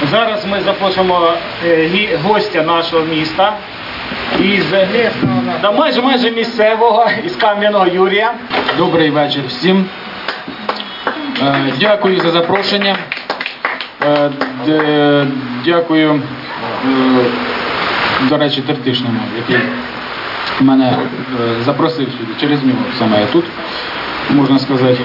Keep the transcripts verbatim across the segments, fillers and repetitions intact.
Зараз ми запрошуємо гостя нашого міста, із да, майже майже місцевого, із Кам'яного Юрія. Добрий вечір всім. Дякую за запрошення. Дякую, до речі, Тертишному, який мене запросив сюди, через нього саме я тут, можна сказати.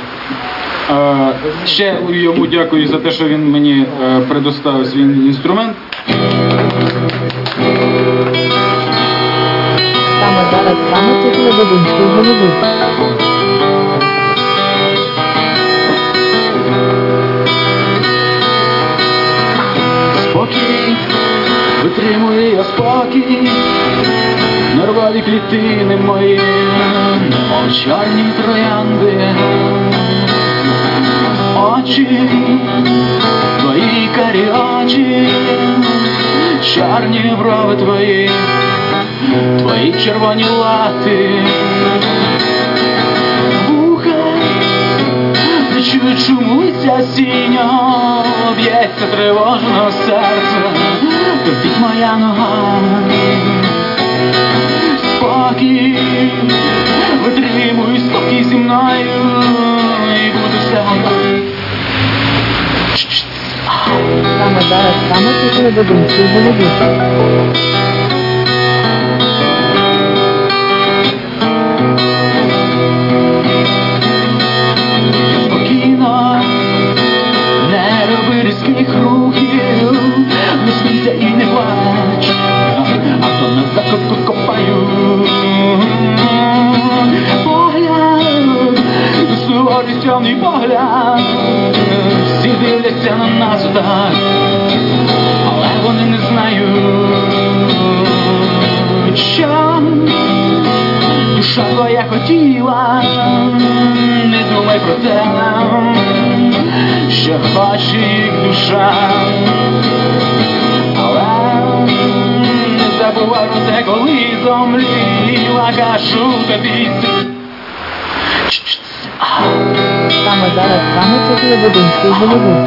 Ще йому дякую за те, що він мені предоставив свій інструмент. Саме зараз саме титул Бабинської голови. Спокій, витримую я спокій, нервові клітини мої, мов чорні троянди. Очі, твої карі очі, чорні брови твої, твої червоні лати. Вуха, не чую шуму ця сіньо, б'ється тривожно серце, топить моя нога. Спокій, витримуй спокій зі мною, і буду все готовий. Саме зараз саме титул Бабинської голови. Спокійно, не роби різких рухів, не смійся і не плач, а то на закопку копаю. Погляд, суворий стрьомний погляд, всі дивляться на нас отак, але вони не знають, що душа твоя хотіла. Не думай про те, що хоче їх душа, але не забувай про те, коли зомліла, кажу тобі. Саме зараз саме титул Бабинської голови.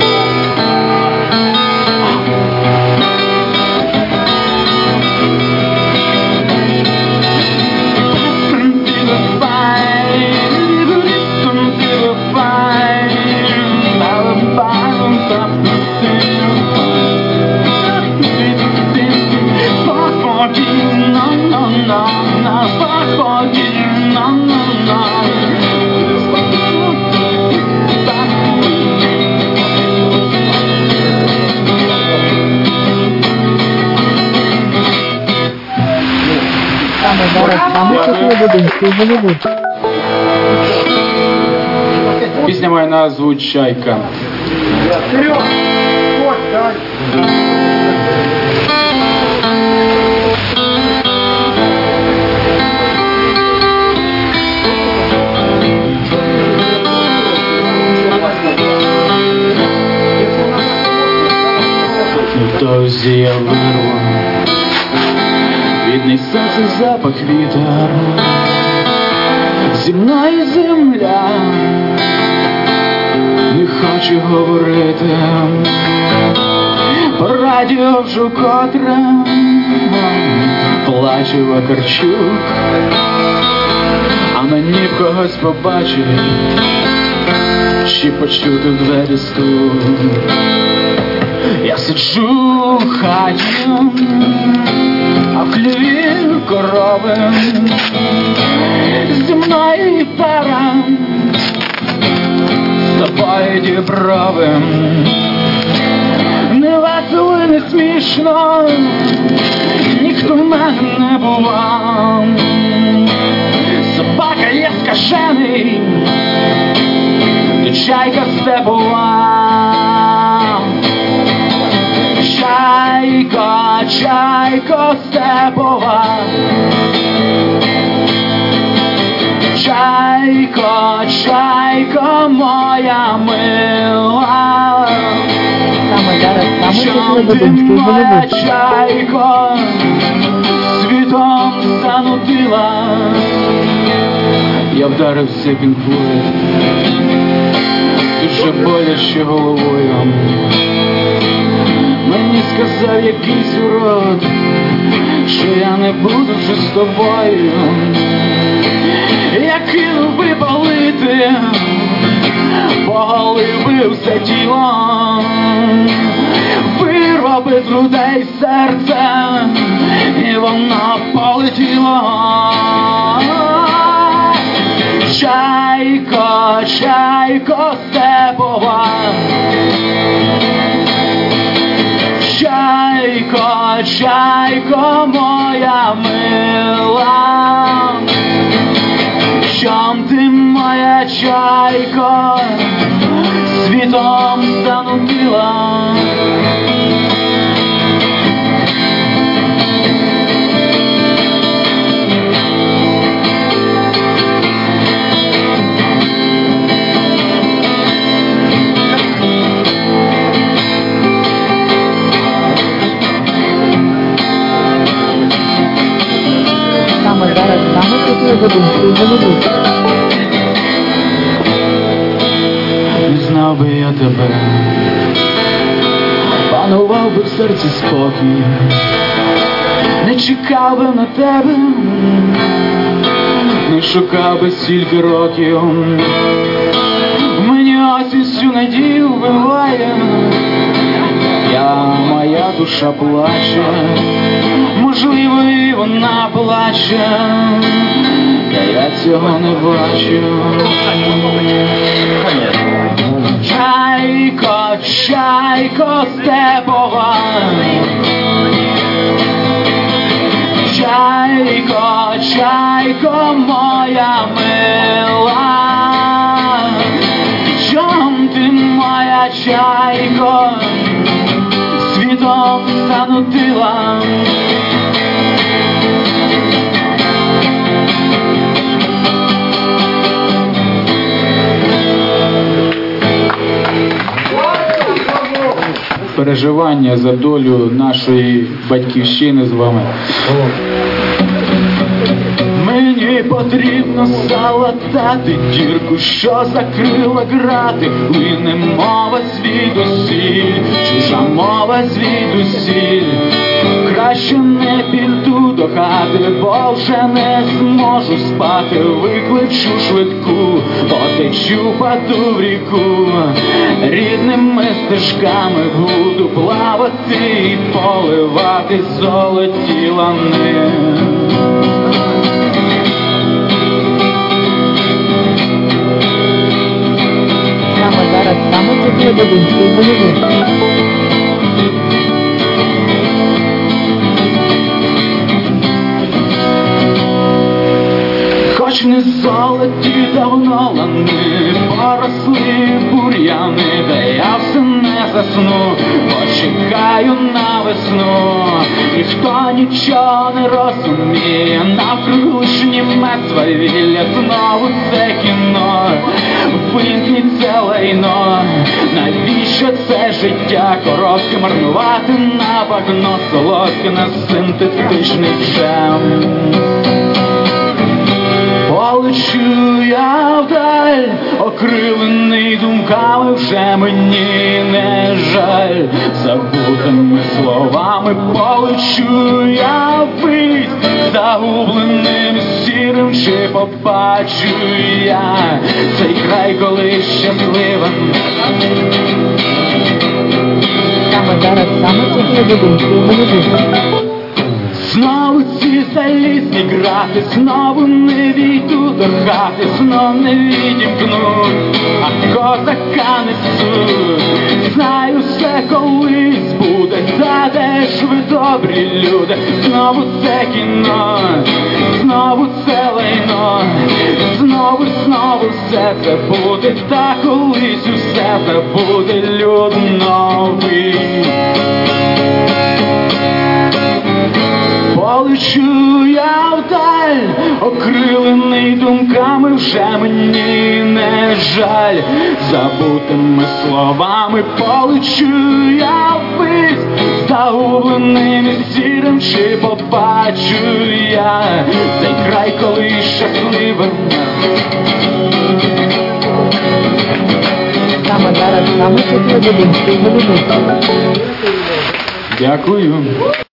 Саме зараз саме титул Бабинської голови. Пісня має назву «Чайка». Тозі я вирву, віднесеться запах вітер, зі мною земля, не хочу говорити, по радіо вже котре плаче Вакарчук, а мені б когось побачить, чи почути в двері стук. Я сиджу в хаті, а в хліві корови, зі мною і пара, з тобою діброви. Не весело і не смішно, ніхто в мене не бував. Собака є скажений, то чайка степова. Чайко, чайко степова, чайко, чайко моя мила. Саме зараз саме титул Чом ти, Бабинської моя голови. чайко, світом занудила. Я вдарився Pink Floyd, дуже боляче головою. сказав якийсь урод, що я не буду вже з тобою. Я кинув би палити, поголив би все тіло, вирвав би з грудей серце, і воно полетіло. Чайко, чайко степова, чайко, чайко моя мила, чом ти, моя чайко, світом занудила? Саме зараз саме світло будинку голови. Не знав би я тебе, панував би в серці спокій, не чекав би на тебе, не шукав би стільки років. В мені осінь всю надію вбиває, я, моя душа плаче, можливо і вона плаче, та я цього не бачу. Чайко, чайко степова, чайко, чайко моя мила, чом ти, моя чайко, світом занудила? Переживання за долю нашої батьківщини з вами. Мені потрібно залатати дірку, що закрила грати. Лине мова звідусіль, чужа мова звідусіль. Краще не піду до хати, бо вже не зможу спати. Викличу швидку, потечу, паду в ріку. Рідними стежками буду плавати і поливати золоті лани. Саме зараз саме світло будинку голови. Хоч не золоті давно лани, поросли бур'яни, та я все не засну, почекаю на весну. Ніхто нічого не розуміє, навкруг лиш німе свавілля. Знову це кіно, вимкніть це лайно. Навіщо це життя коротке марнувати на багно солодке, на синтетичний джем? Полечу я вдаль, окрилений думками, вже мені не жаль. Забутими словами полечу я ввись, загубленим сірим, чи побачу я цей край колись щасливим. Саме зараз саме світло будинку голови. Знову ці залізні грати, знову не війду до хати, знов не відімкнуть, а козака несуть. Знаю, все колись буде, та де ж ви, добрі люди? Знову це кіно, знову це лайно, знову, знову все це буде, та колись усе забуде люд новий. Полечу я вдаль, окрилений думками, вже мені не жаль. Забутими словами полечу я ввись, загубленим і сірим, чи побачу я цей край колись щасливим. Саме зараз саме світло будинку голови. Дякую.